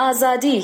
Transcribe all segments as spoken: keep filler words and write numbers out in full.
آزادی.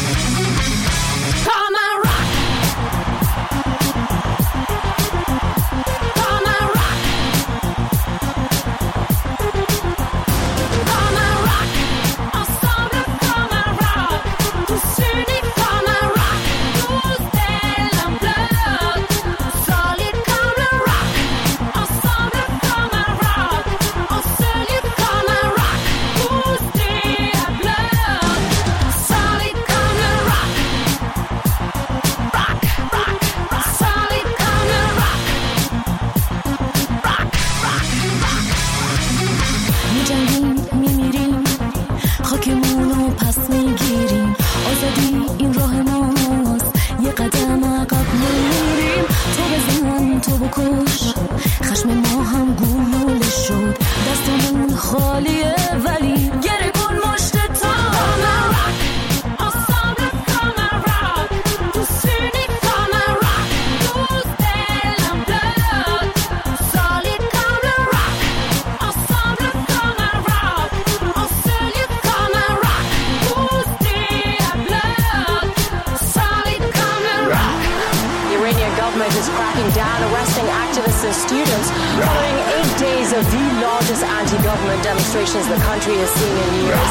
Demonstrations the country has seen in years.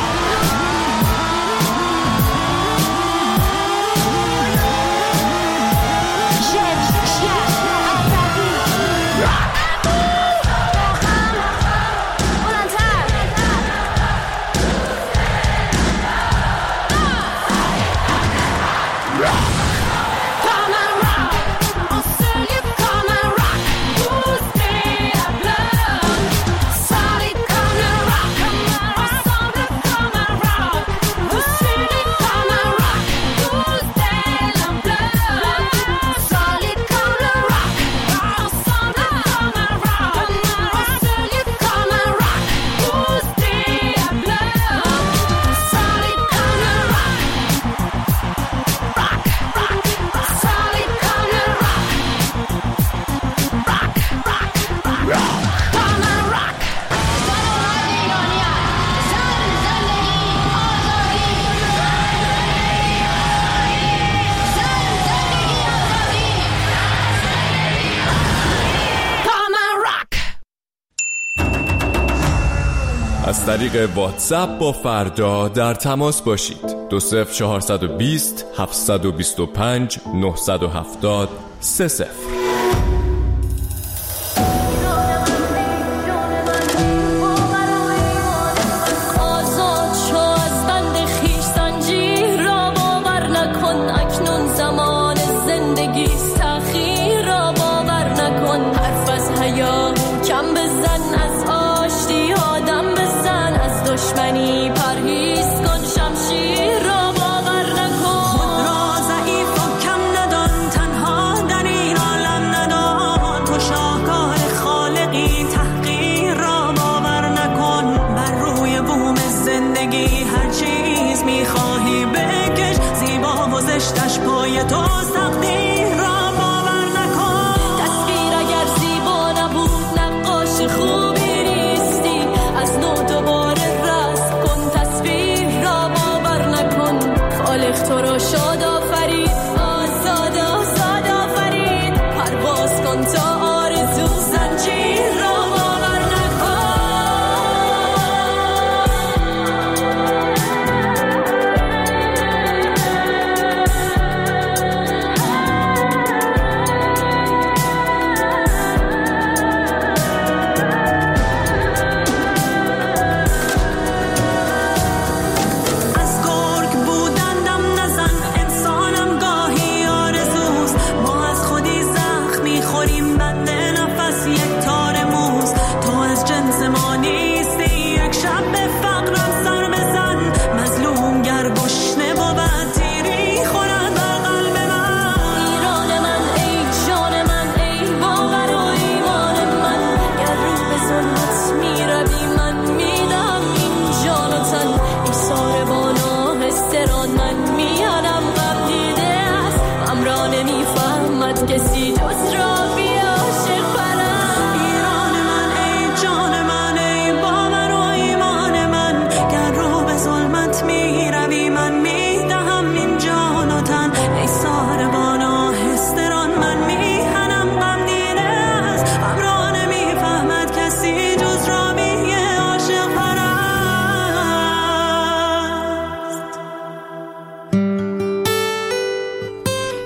از طریق واتساپ با فردا در تماس باشید. دو صفر چهارصد و بیست هفتصد و بیست و پنج نهصد و هفتاد سه صفر.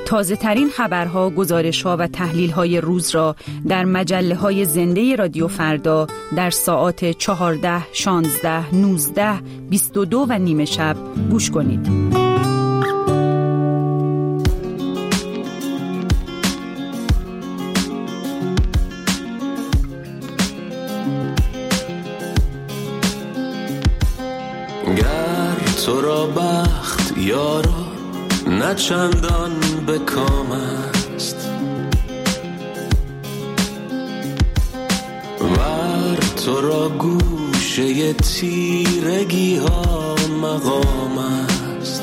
تازه ترین خبرها، گزارش‌ها و تحلیل‌های روز را در مجله‌های زنده رادیو فردا در ساعات چهارده، شانزده، نوزده، بیست و دو و نیمه شب گوش کنید. گر تو را بخت یارا نه چندان به کام است، ور تو را گوشه تیرگی ها مقام است،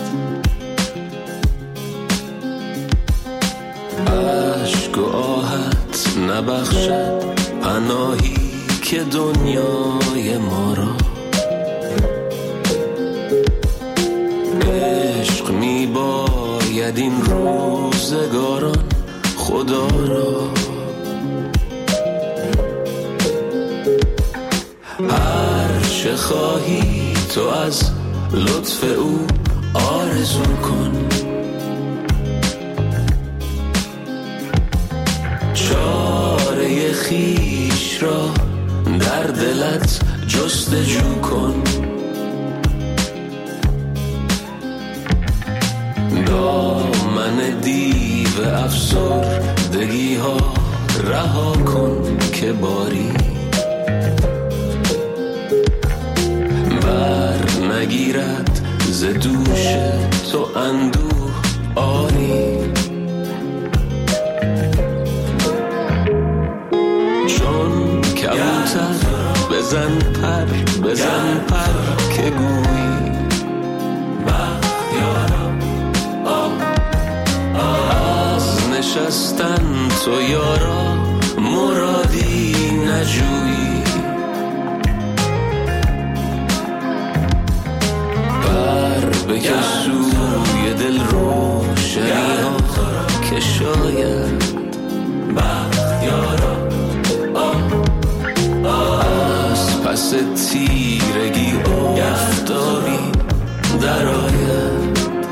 عشق و آهت نبخشد پناهی که دنیای ما را، عشق می باید این روزگاران خدا را، هر چه خواهی تو از لطف او آرزو کن، چاره خویش را در دلت جستجو کن، دامن دیو افسردگی ها رها کن که باری بر نگیرد ز دوش تو اندوه آری، چون کبوتر بزن پر بزن پر که گویی نشستن تو یارا مرادی نجویی، بر بکش سوی دل روشنی ها که شاید بخت یارا از پس تیرگی آفتابی در آید.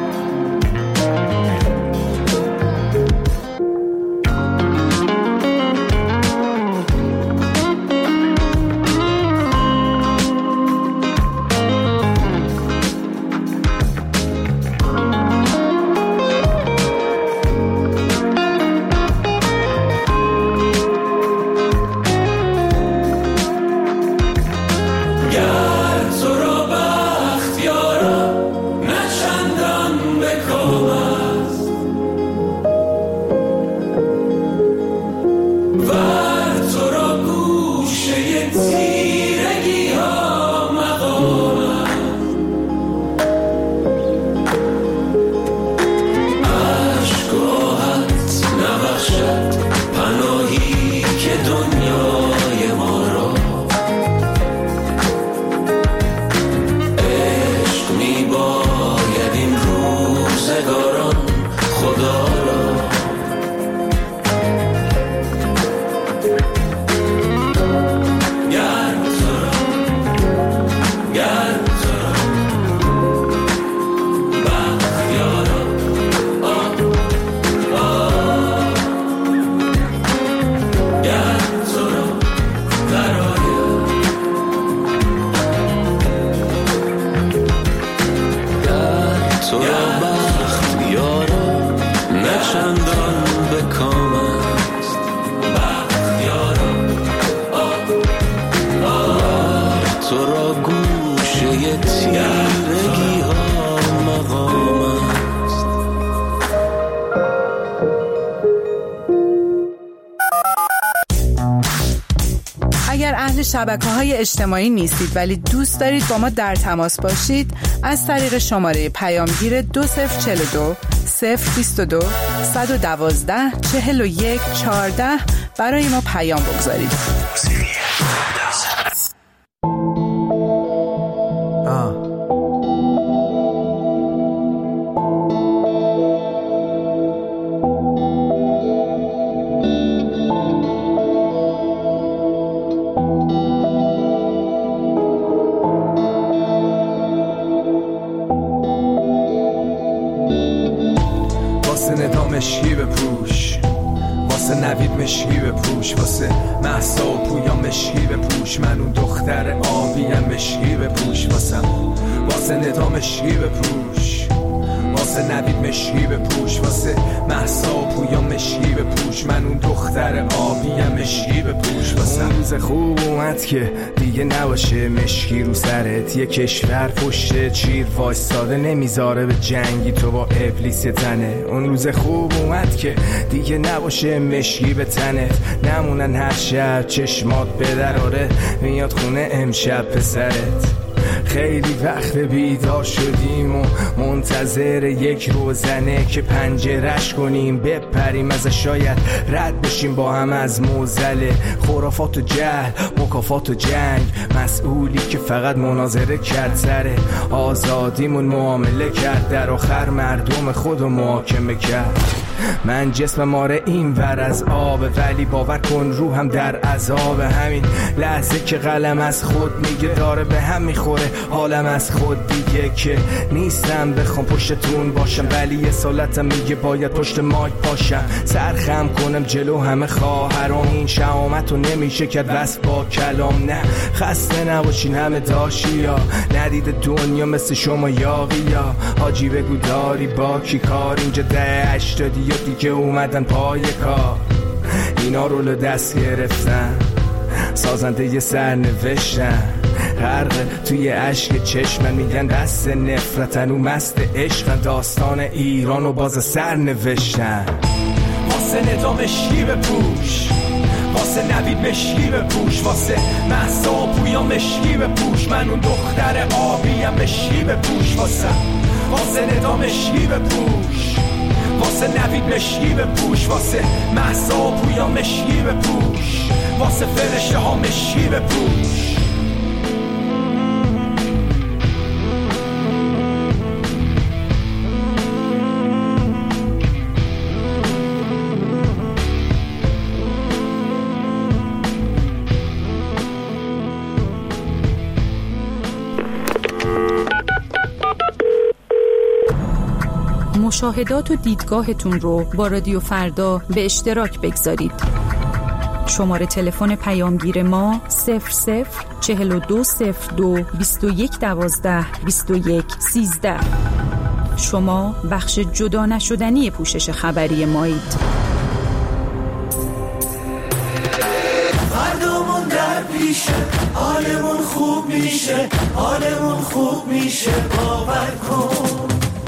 شبکه‌های اجتماعی نیستید ولی دوست دارید با ما در تماس باشید، از طریق شماره پیامگیر دو صفر چهل و دو صفر بیست و دو صد و دوازده چهل و یک چهارده برای ما پیام بگذارید. مشکی بپوش، واسه نوید مشکی بپوش، واسه مهسا و پویا مشکی بپوش، من اون دختر آبیم مشکی بپوش، واسه واسه ندا مشکی بپوش، واسه نوید مشکی بپوش، واسه مهسا و پویا مشکی بپوش، من اون دختر آبیم مشکی بپوش، واسه اون روز خوب اومد که دیگه نباشه مشکی رو سرت، یه کشور پشت چیر وایستاده نمیذاره به جنگی تو با ابلیس تنه. اون روز خوب اومد که دیگه نباشه مشکی به تنت، نمونن هر شب چشمات به دراره میاد خونه امشب پسرت. خیلی وقت بیدار شدیم و منتظر یک روزنه که پنجرش کنیم بپریم ازش، شاید رد بشیم با هم از موزل خرافات و جهل، مکافات و جنگ، مسئولی که فقط مناظره کرد سر آزادیمون معامله کرد، در آخر مردم خودو محاکمه کرد. من جسمم آره این ور از آبه، ولی باور کن روحم در عذاب. همین لحظه که قلم از خود میگه داره به هم میخوره حالم از خود دیگه، که نیستم بخوام پشتتون باشم ولی یه سالتم میگه باید پشت مایک باشم، سرخم کنم جلو همه خواهرام، این شهامتو نمیشه کرد وصف با کلام. نه خسته نباشین همه داشیا، ندید دنیا مثل شما یاقیا، حاجی بگو داری با کی کار، اینجا ده هشتادی یا دیگه اومدن پای کار، اینا رول دست گرفتن سازنده یه سر نوشتن، غرق توی عشق چشمن میگن دست نفرتن و مست عشقن، داستان ایران و باز سر نوشتن. واسه ندا مشکی بپوش، واسه نوید مشکی بپوش، واسه مهسا و پویا مشکی بپوش، من اون دختر آبیم مشکی بپوش، واسه واسه ندا مشکی بپوش، واسه نوید مشکی بپوش، واسه مهسا و پویا مشکی بپوش، واسه فرشته ها مشکی بپوش. مشاهدات و دیدگاهتون رو با رادیو فردا به اشتراک بگذارید. شماره تلفن پیامگیر ما صفر صفر چهل و دو صفر دو بیست و یک دوازده بیست و یک سیزده. شما بخش جدا نشدنی پوشش خبری مایید. فردامون در پیشه، حالمون خوب میشه، حالمون خوب میشه، باور کن.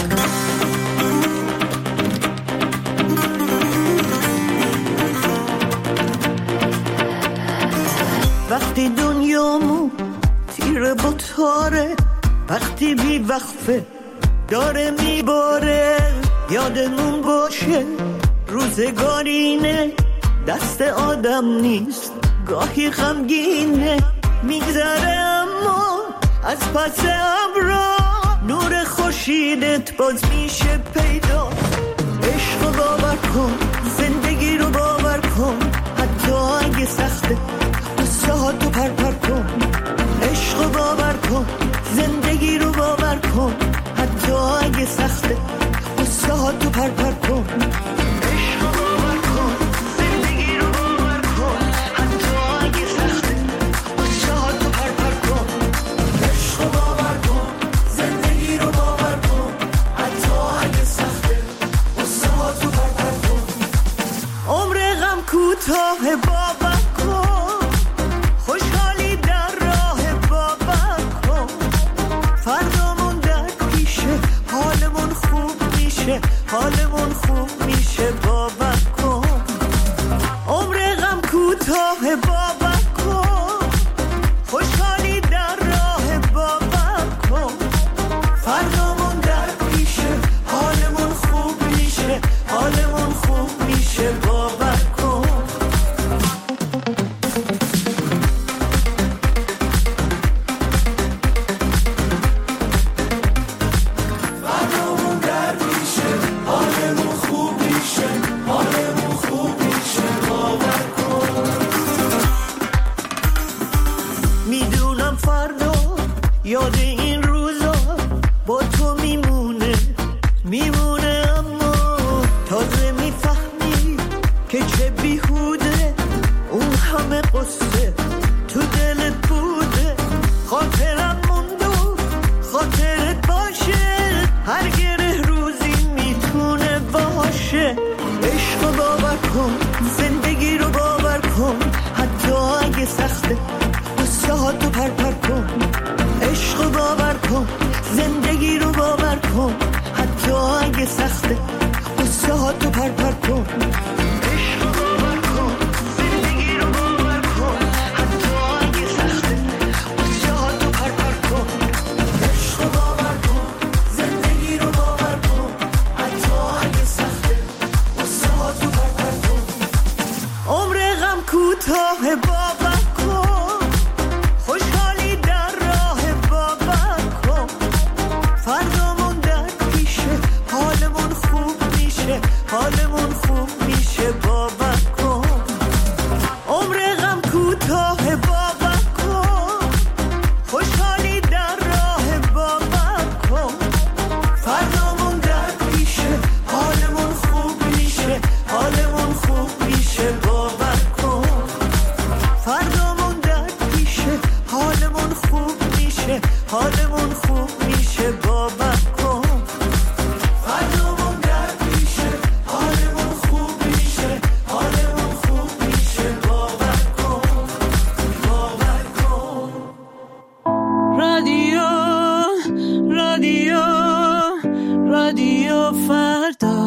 وقتی دنیامون تیره با تاره، وقتی بی وقفه داره میباره، یادمون باشه روزگارینه، دست آدم نیست گاهی غمگینه، میگذره اما از پس ابرا نور خورشیدت باز میشه پیدا. عشق رو باور کن، زندگی رو باور کن، حتی اگه سخته قصه ها تو پر پر کن. عشق رو باور کن، زندگی رو باور کن، حتی اگه سخته قصه ها تو پر پر کن. عشق رو باور کن، زندگی رو باور کن، حتی اگه سخته قصه ها تو پر پر کن. عشق رو باور کن، زندگی رو باور کن، حتی اگه سخته قصه ها تو پر پر کن. عمر غم کوتاه باور کن، خوشحالی در راه باور کن. فردامون در پیشه، حالمون خوب میشه، حالمون خوب میشه، باور کن. عمر غم کوتاه باور کن، خوشحالی در راه باور کن. فردامون در پیشه، حالمون خوب میشه، حالمون خوب میشه، باور کن. فردامون در پیشه، حالمون خوب میشه، حالمون خوب میشه، باور کن. میدونم فردا یاد این روزا با تو میمونه، میمونه اما تازه میفهمم سخته قصه ها تو پر پر کن، عشق رو باور کن، زندگی رو باور کن، حتی اگه سخته قصه ها تو پر پر کن، عشق رو باور کن، زندگی رو باور کن، حتی اگه سخته قصه ها تو پر پر کن، عشق رو باور کن، زندگی رو باور کن، حتی اگه سخته قصه ها تو پر پر کن. عمر غم کوتاه باور کن، خوشحالی در راه باور کن، فردامون در پیشه، حالمون خوب میشه، حالمون خوب میشه باور کن. عمر غم کوتاه باور کن، خوشحالی در راه باور کن، فردامون در پیشه، حالمون خوب میشه، حالمون خوب میشه باور کن، فردامون در پیشه، حالمون خوب میشه، حالمون خوب میشه باور کن، فردامون در پیشه، حالمون خوب میشه، حالمون خوب میشه باور کن، باور کن. رادیو رادیو رادیو فردا.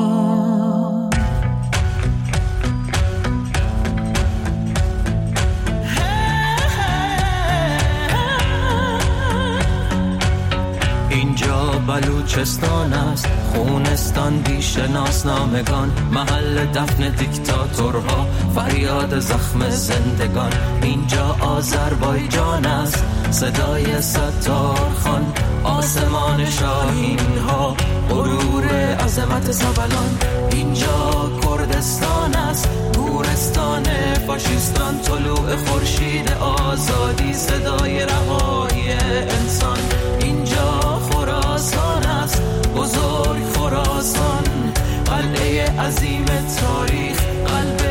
اینجا بلوچستان است، خونستان بیش ناسنامگان، محل دفن دیکتاتورها، فریاد زخم زندگان. اینجا آذربایجان است، صدای ستار خان، آسمان شاهین ها، غرور عظمت سبلان. اینجا کردستان است، گورستان فاشیستان، طلوع خورشید آزادی، صدای رهایی انسان. اینجا خراسان است، بزرگ خراسان، قلعه عظیم تاریخ، قلب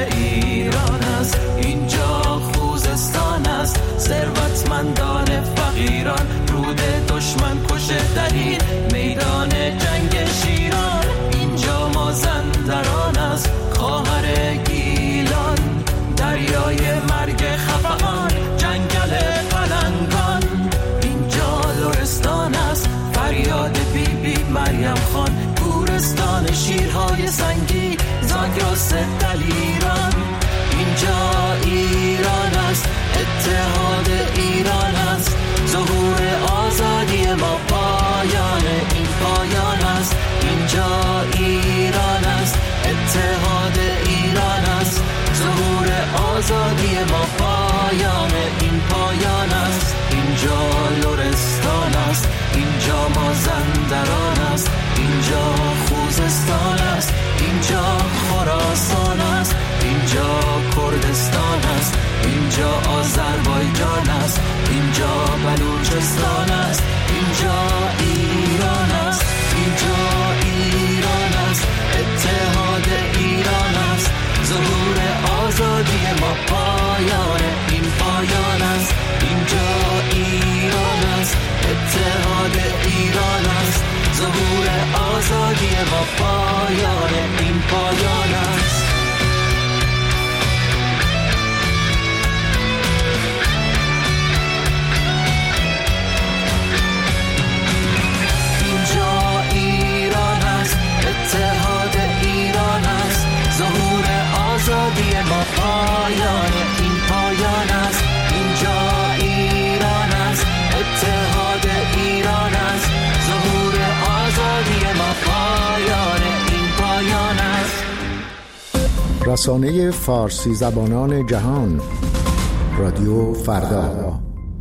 ایران است. اینجا خوزستان است، ثروتمندان فقیران، رود دشمن کشه در این میدان جنگ شیران. اینجا مازندران است، خواهر گیلان، دریای مرگ خفقان، جنگل پلنگان. اینجا لرستان است، فریاد بی بی مریم خان، گورستان شیرهای سنگی، زاگرس دلیران. اینجا ایران است، اتحاد ایران است، ظهور آزادی ما، پایان این پایان است. اینجا ایران است، اتحاد ایران است، ظهور آزادی ما، پایان این پایان است. اینجا لرستان است، اینجا مازندران است، اینجا خوزستان است، اینجا خراسان است، اینجا کردستان است، اینجا آذربایجان است، اینجا بلوچستان است، اینجا ایران است، اینجا ایران است، اتحاد ایران است، ظهور آزادی ما، پایان این پایان است. اینجا ایران است، اتحاد ایران است، ظهور آزادی ما، پایان این پایان است. اینجا ایران است، اتحاد ایران است، ظهور آزادی ما، پایان این پایان است. اینجا ایران است، اتحاد ایران است، ظهور آزادی ما، پایان این پایان است. رسانه فارسی زبانان جهان، رادیو فردا.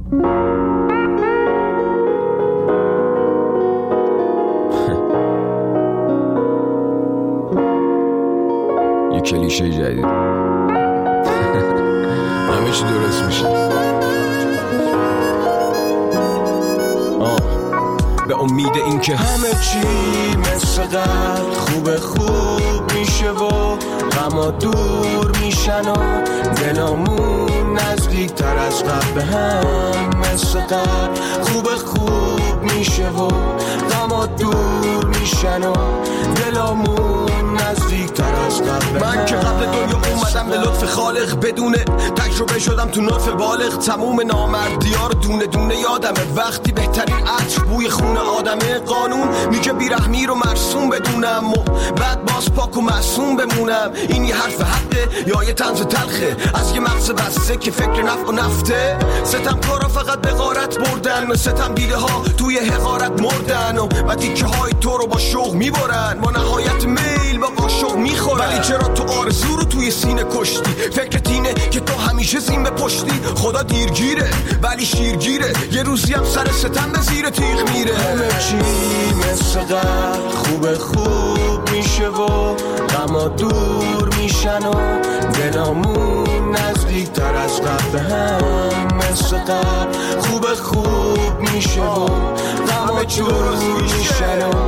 یه کلیشه جدید. همه چی درست میشه. آه. به امید این که همه چی مثل قبل خوب خوب میشه و غما دور میشن و دلامون نزدیک تر از قبل به هم مثل قبل خوب خوب خوب میشه و غما دور میشن و دلامون نزدیکتر از قبل. من که قبل دنیا اومدم به لطف خالق، بدون تجربه شدم تو نطف بالغ. تموم نامردی‌ها رو دونه دونه یادمه، وقتی بهترین عطر بوی خون آدمه. قانون میگه بیرحمی رو مرسوم بدونم و بعد باز پاک و معصوم بمونم. این یه حرف حقه یا یه طنز تلخه از یه مغز بسته که فکر نفع و نفته؟ ستم کارا فقط به غارت بردن و ستم دیده ها توی حقارت مردن و و تیکه های تو رو با شوق میبرن، با نهایت میل با قاشق میخورن. ولی چرا تو آرزو رو توی سینه کشتی؟ فکرت اینه که تو همیشه زین به پشتی. خدا دیرگیره ولی شیرگیره، یه روزی هم سر ستم به زیر تیغ میره. همه چی مثل قبل خوب خوب میشه و غما دور میشن و دلامون نزدیکتر از قبل. هم مثل قبل خوب خوب میشه و غما دور میشن و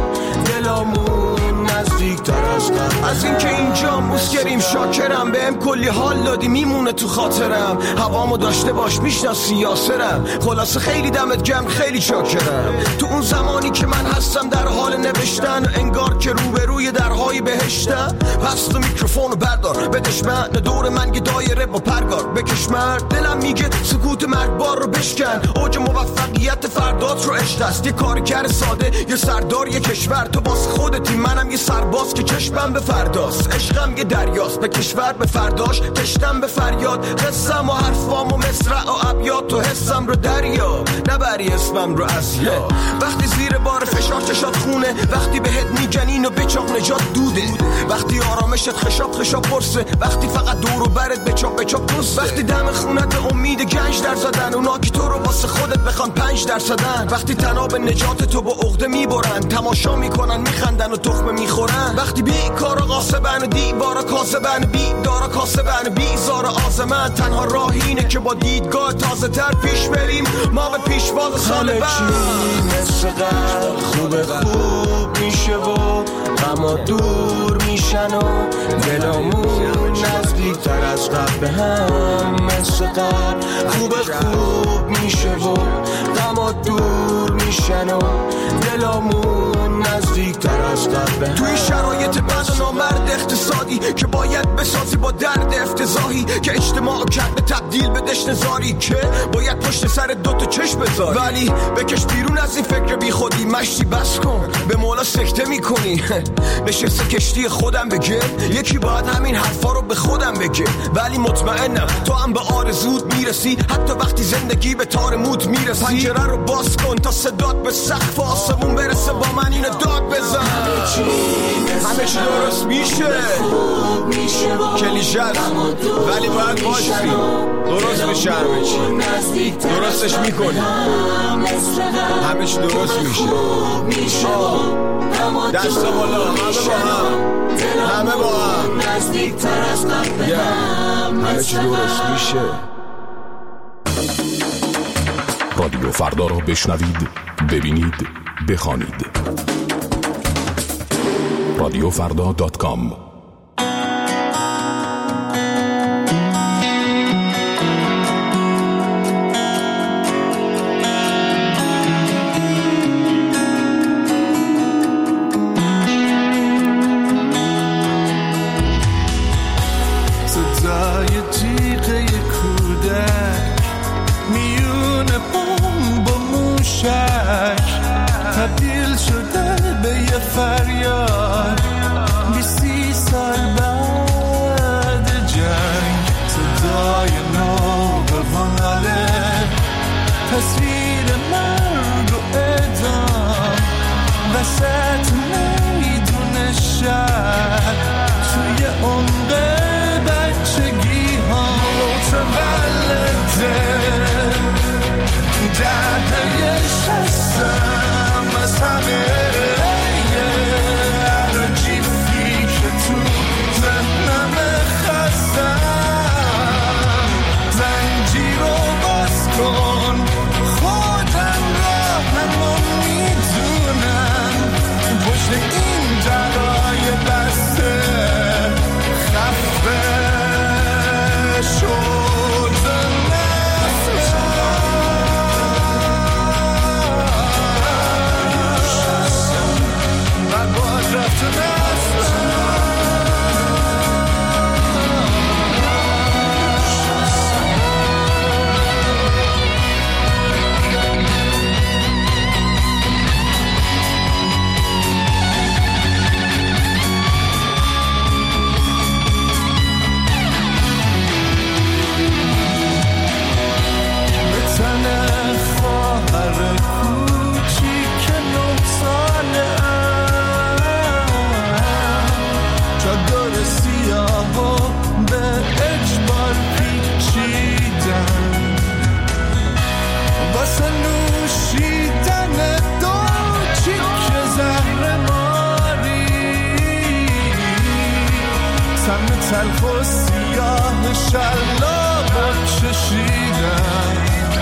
دلامون نزدیکتر از قبل. از این که اینجا موسگریم شاکرم، بهم کلی حال دادی میمونه تو خاطرم. هوامو داشته باش میشناسی یاسرم، خلاصه خیلی دمت گرم خیلی شاکرم. تو اون زمانی که من هستم در حال نوشتن، انگار که روبروی درهای بهشتم. پس تو میکروفونو بردار بدش من، دور من یه دایره با پرگار بکش مرد. دلم میگه سکوت مرگبار رو بشکن، اوج موفقیت فردات رو عشق است. یه کارگر ساده یه سردار یه کشور، تو واسه خودتی منم یه سرباز که چشمم به فرداست. عشقم یه دریاست به کشور به فرداش، کشتم به فریاد قسم و حرفام و مصرع و ابیات. تو حسم رو دریا نبری اسمم رو از یا. وقتی زیر بار فشار چشات خونه، وقتی بهت میگن و بچاق نجات دوده، وقتی آرامشت خشاب خشاب برسه، وقتی فقط دور و برت بچاق بچاق پسته، وقتی دم خونت امید گنج در زدن، اونا که تو رو واسه خودت بخوان پنج درصدن، وقتی تناب نجات تو با عقده میبرن، تماشا میکنن میخندن و تخمه میخورن، وقتی بیکارا قاسبن و دیوارا کاسبن، بیدارا کاسبن بیزار آزمن. تنها راه اینه که با دیدگاه تازه تر پیش بریم، ما به پیشواز سال بعد. مثل قبل خوب خوب میشه و غما دور میشن و دلامون نزدیکتر از قبل. هم مثل قبل خوب خوب میشه و غما دور میشن و دلامون نزدیکتر از قبل. توی شرایط بد و نامرد اقتصادی که باید بسازی با درد افتضاحی، که اجتماع کرده تبدیل به دشت زاری، که باید پشت سر دوتا چشم بذاری، ولی بکش بیرون از این فکر بی خودی. مشتی بس کن به مولا سکته میکنی، نشسته کشتی خودم بگه، یکی باید همین حرفا رو به خودم بگه. ولی مطمئنم تو هم به آرزوت میرسی، حتی وقتی زندگی به تار موت میرسی. پنجره رو باز کن تا صدات به سقف آسمون برسه، با من اینو داد بزن. همه چی درست میشه، کلیشه است ولی باید باشی، درست میشه. همه چی درستش میکنی، همه چی درست میشه. دست بالا، همه با هم، همه با هم، همه چی درست میشه. رادیو فردا رو بشنوید، ببینید، بخوانید. رادیو فردا دات کام. تبدیل شده به یه فریاد، بیسی سال بعد جنگ، صدای نوبواناله، تصویر مرگ و اعدام وسط میدون شهر، توی عمق بچگی ها متولده دردای شستم از همه عراجیفی که تو زندگی سیاه شلاق چشیدم،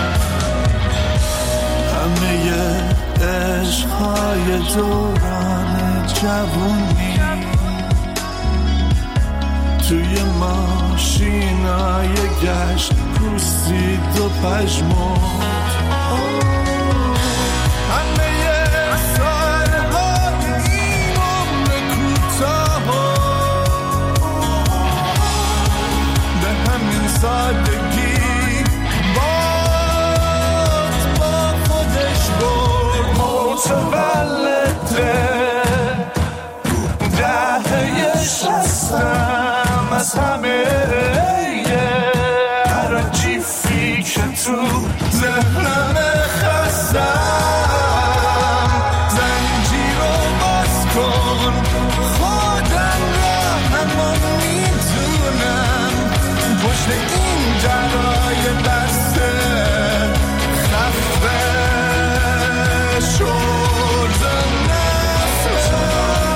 همه عشقهای دوران جوونی توی ماشینای گشت پوسید و پژمرد. سادگی باد با خودش برد. متولده دهه شستم از همه هر جیفی که تو ذهنم خستم. زنجیر رو باز کن خودم را همان میدونم، پشت این جرای بسته خفه شد نفسم.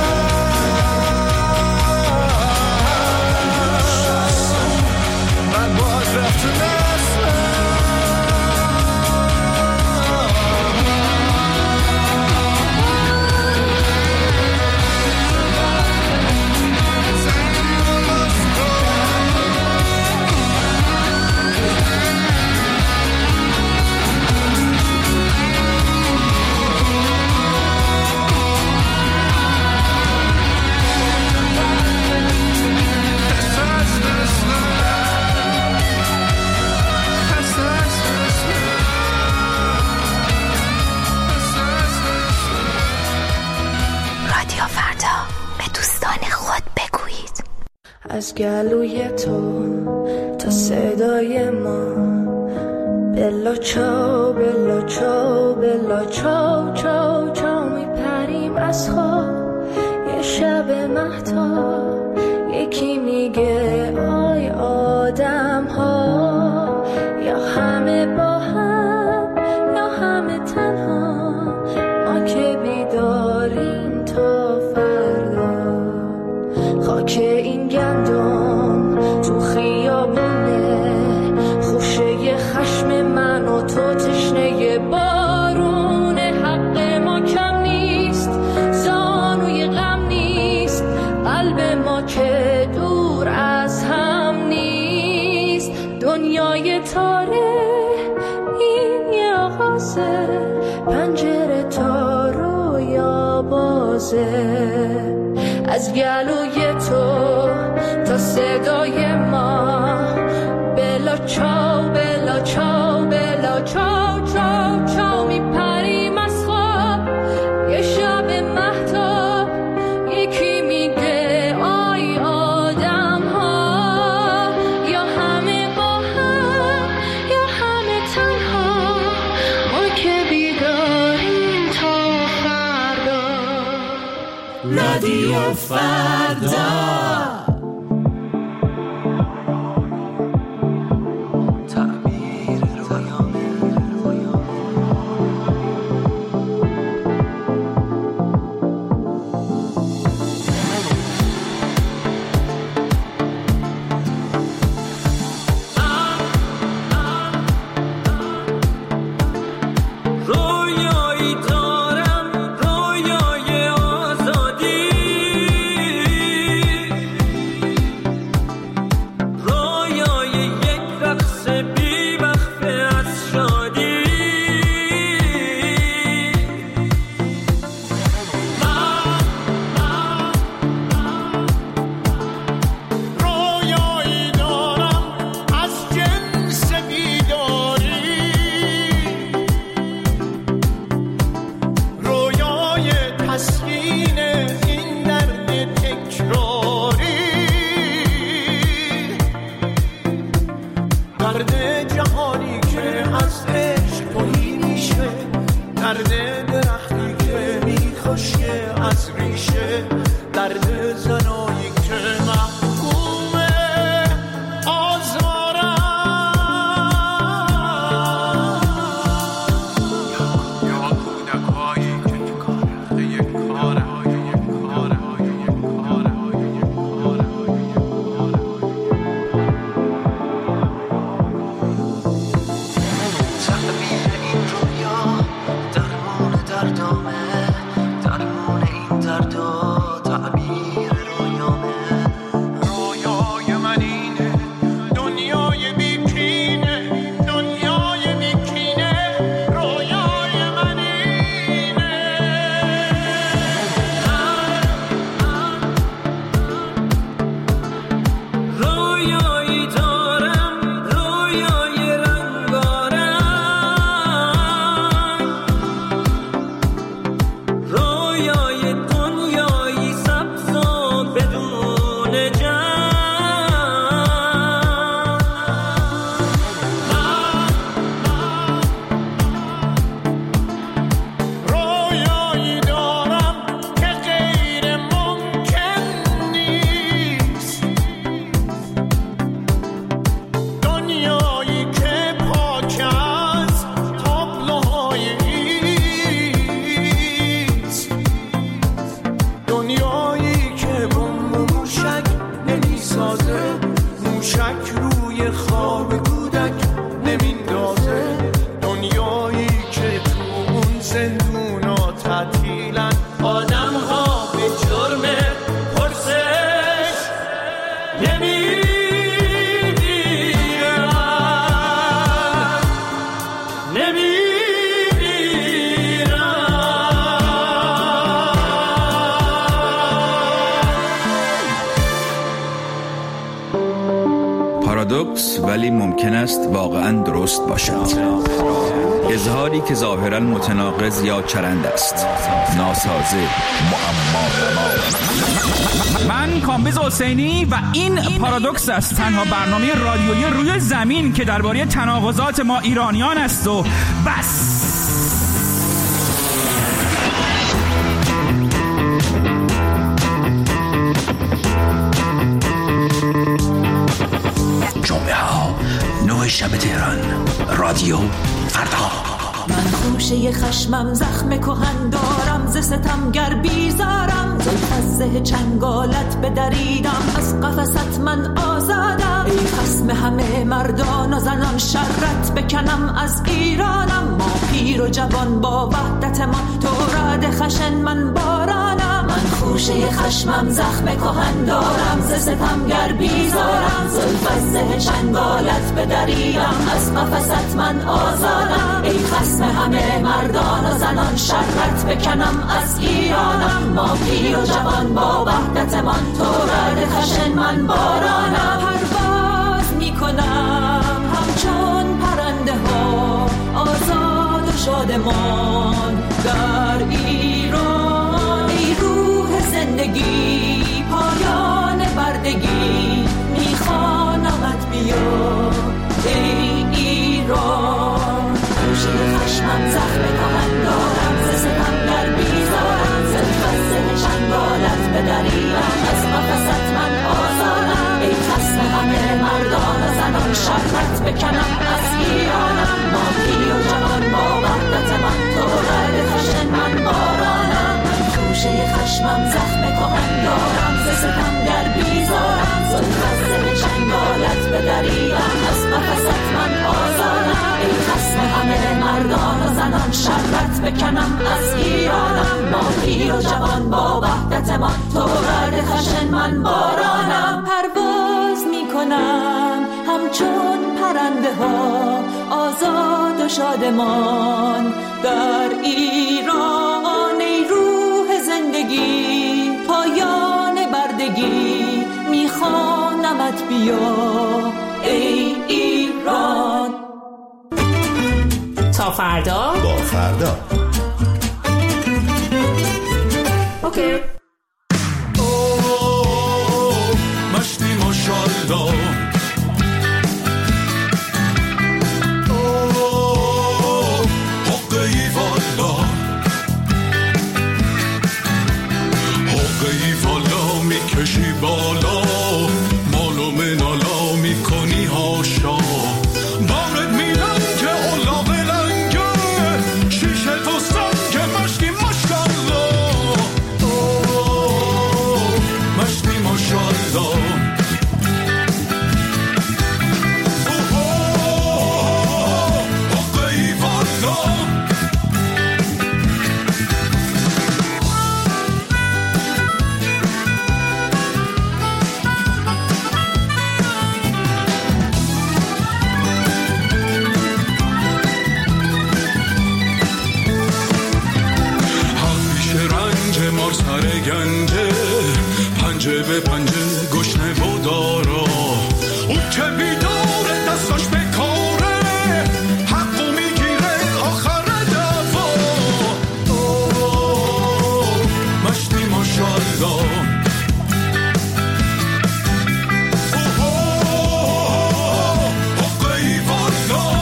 من باز رفت نسلم. از گلوی تو تا صدای ما، بلا چاو بلا چاو بلا چاو چاو چاو میپریم از خواب. یه شب مهتاب یکی میگه آی آدم ها، یا همه با هم یا همه تنها، ما که بیداریم تا فردا. خاک این گندم تو خیابونه، خوشه خشم من و تو تشنه بارونه. حق ما کم نیست، زانوی غم نیست، قلب ما که دور از هم نیست. دنیای تاره این یه آغازه، پنجره تا رویا بازه. از گلوی تو تا صدای ما، بلا چاو بلا چاو بلا چاو چاو چاو میپریم از خواب. یه شب مهتاب یکی میگه آی آدم ها، یا همه با هم یا همه تنها، ما که بیداریم تا فردا. رادیو فردا. تازه، دنیایی که تو اون زندونا تعطیلن، آدم ها به جرم پرسش نمیگیرن نمیگیرن. پارادوکس ولی ممکن است واقعاً درست باشد. اظهاری که ظاهراً متناقض یا چرند است، ناسازه، معما. من کامبیز حسینی و این پارادوکس است، تنها برنامه رادیویی روی زمین که درباره تناقضات ما ایرانیان است و بس. جمعه ها نه شب تهران، رادیو فردا. من خوشه خشمم زخم کهن دارم، ز ستمگر بیزارم، زلف از زه چنگالت بدریدم، از قفست من آزادم. ای خصم همه مردان و زنان، شرت بکنم از ایرانم. ما پیر و جوان با وحدت ما، تو رد خشن من بارانم. من خوشه خشمم زخم کهن دارم، ز ستمگر بیزارم، زلف از زه چنگالت بدریدم، از قفست من آزادم. ای خصم همه مردان و زنان، شرت بکنم از ایرانم. ما پیر و جوان با وحدت من، تو رد خشن من بارانم. پرواز میکنم همچون پرنده ها، آزاد و شادمان در ایران. ای روح زندگی، پایان بردگی، میخوانمت بیا ای ایران. خوشه خشمم زخم کهن دارم، ز ستمگر بیزارم، زلف از زه چنگالت بدریدم، از قفست من آزادم. ای خصم همه مردان و زنان، شرت بکنم از ایرانم. ما پیر و جوان با وحدت من، تو رد خشن من بارانم. من خوشه خشمم زخم کهن دارم، ز ستمگر بیزارم، زلف از زه چنگالت بدریدم، از قفست من آزادم. ای خصم همه مردان و زنان، شرت بکنم از ایرانم. ما پیر و جوان با وحدت ما، تو رد خشن من بارانم. پرواز میکنم همچون پرنده ها، آزاد و شادمان در ایران. ای روح زندگی، پایان بردگی، میخوانمت بیا ای ایران. تا فردا با فردا. اوکی. مشتی ماشالله، حقه ای والا، حقه ای والا میکشی بالا، مالو منالا میکنی هاشا. بارد میرن که اولاغ لنگه، شیشه تو سنگ مشتی ماشالله، مشتی ماشالله. سر گنجه پنجه به پنجه گشنه و دارا، اون که بیداره دستاش به کاره، حقو میگیره آخر دوا. مشتی ماشالله، حقه ای والا.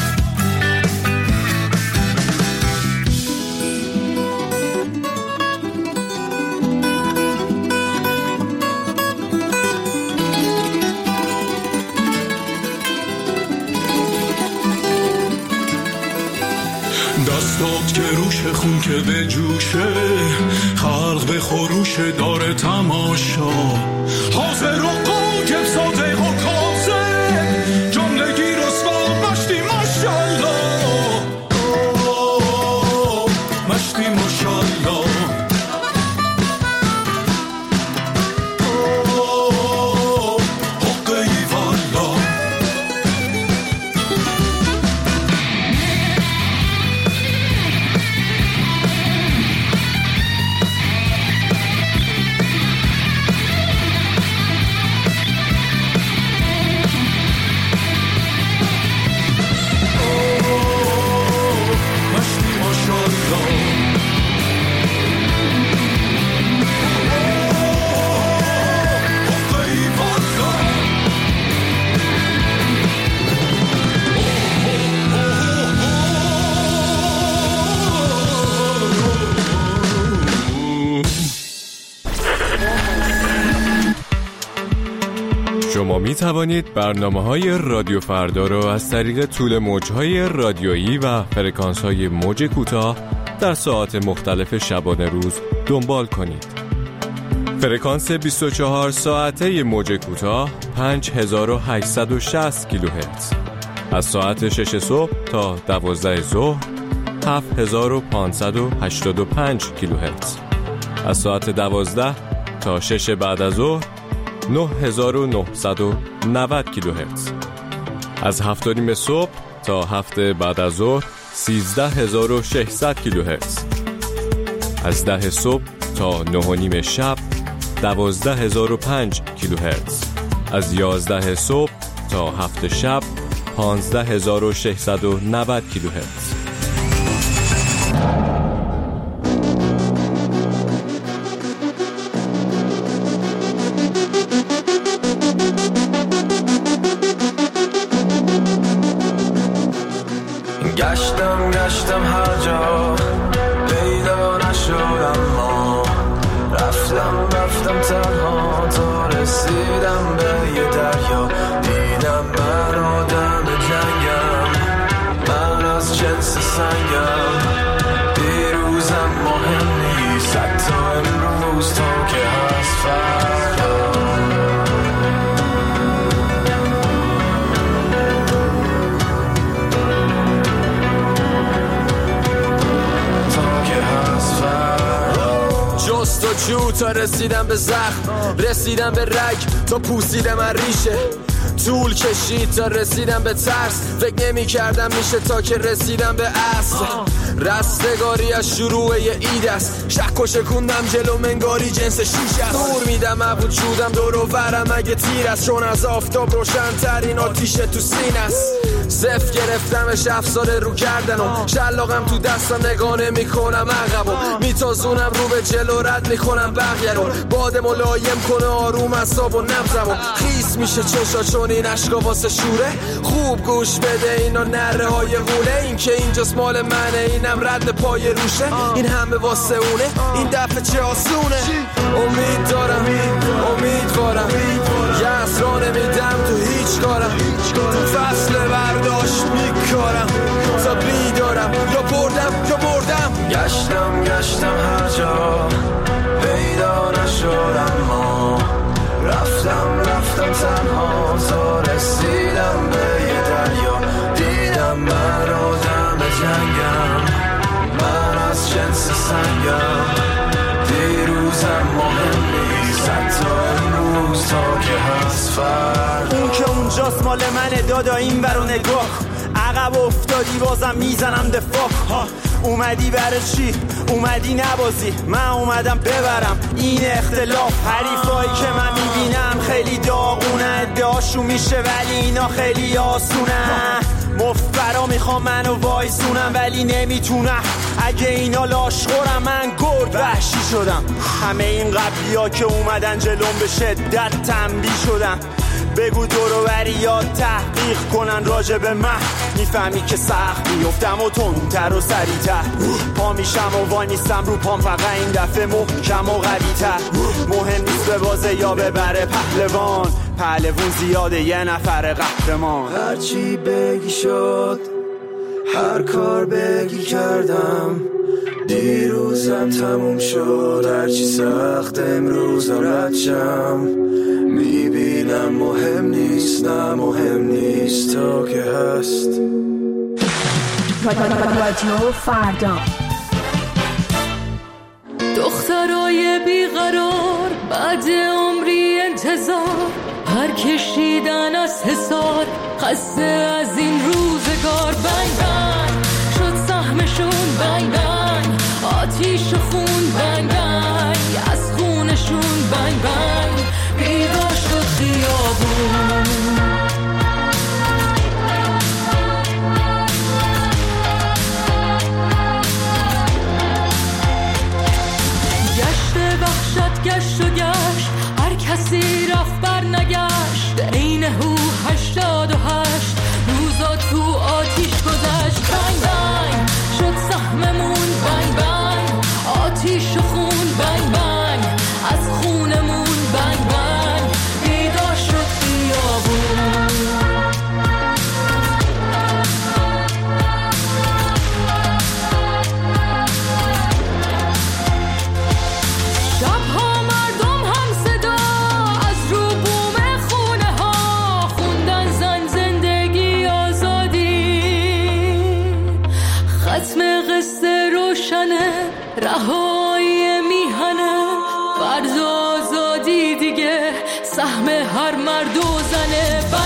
دستات که روش خون که به جوشه، خلق به خروش داره تماشا. حاضر و قاجب صادق و کاذب، جملگی رسوا مشتی ماشالله. می توانید برنامه‌های رادیو فردا را از طریق طول موج‌های رادیویی و فرکانس‌های موج کوتاه در ساعات مختلف شبانه روز دنبال کنید. فرکانس بیست و چهار ساعته موج کوتاه پنج هزار و هشتصد و شصت کیلوهرتز، از ساعت شش صبح تا دوازده ظهر هفت هزار و پانصد و هشتاد و پنج کیلوهرتز، از ساعت دوازده تا شش بعد از ظهر نه هزار و نهصد و نود کیلوهرتز، از هفت و نیم صبح تا هفت بعد از ظهر سیزده هزار و ششصد کیلوهرتز، از ده صبح تا نه و نیم شب دوازده هزار و پنج کیلوهرتز، از یازده صبح تا هفت شب پانزده هزار و ششصد و نود کیلوهرتز. گشتم گشتم هر جا پیدا نشدم، ما رفتم رفتم تنها تا رسیدم به یه دریا، دیدم من آدم جنگم، من از جنس سنگم، دیروزم مهم نیست حتی امروز تا که هست فردا. جست و جو تا رسیدم به زخم، رسیدم به رگ تا پوسیدم از ریشه، طول کشید تا رسیدم به ترس، فکر نمی کردم میشه تا که رسیدم به اصل. رستگاری از شروع یه اید است، شک و شکوندم جلو منگاری جنس شیش است، دور میدم عبود شودم دور و برم اگه تیر است، چون از آفتاب روشن ترین آتیش تو سین است. صف گرفتمش افساره رو کردنم، شلاقم تو دستم نگاه نمی کنم عقبم، میتازونم رو به جلو رد میکنم بقیه رو، بادم و لایم کنه آروم اصاب و نبزم، خیس میشه چشا چون این عشقا واسه شوره، خوب گوش بده اینا نره های غوله، این که اینجاست مال منه اینم رد پای روشه، این همه واسه اونه این دفعه چه آسونه. امید دارم امیدوارم یه اسرا نمیدم تو هیچ کارم، تو فصل برداشت میکارم تا بیدارم، یا بردم یا بردم. گشتم گشتم هر جا پیدا نشدم، ما رفتم رفتم تنها تا رسیدم به یه دریا، دیدم من آدم جنگم، من از جنس سنگم، دیروزم مهم نیست حتی امروز تا که هست فردا. اون که اونجاست مال منه دادا این برو نگاه، عقب افتادی بازم میزنم دفاع ها. اومدی برای چی؟ اومدی نبازی، من اومدم ببرم این اختلاف. حریفایی که من میبینم خیلی داغونه، ادعاشون میشه ولی اینا خیلی آسونه، مفبرا میخوام منو وایسونم ولی نمیتونم، اگه اینا لاشخورم من گرگ وحشی شدم. همه این قبلی ها که اومدن جلوم به شدت تنبیه شدم، بگو دورو بریات تحقیق کنن راجع به من، میفهمی که سخت میفتم و تندتر و سریعتر، پا میشم و وای نیستم رو پام، فقط این دفعه محکم و قوی‌تر، مهم نیست به بازه یا ببره پهلوان، پهلوون زیاده یه نفر قهرمان. هرچی بگی شد هر کار بگی کردم، دیروزم تموم شد هرچی سخت امروزم رد شم، میبینم مهم نیست نه مهم نیست تا که هست. رادیو فردا. دخترای بیقرار بعد عمری انتظار، هر کشیدن از حسار خسته از این روزگار، بنگ بنگ شد سهمشون، بنگ بنگ آتیش و خون، بنگ بنگ از خونشون، بنگ بنگ بیدار شد خیابون. گشت وحشت گشت و گشت، هر کسی رفت بر نگشت، عین هو هشتاد و هشت روزا تو آتیش گذشت، ختم قصه روشنه، رهایی میهنه، فرض آزادی دیگه سهم هر مرد و زنه.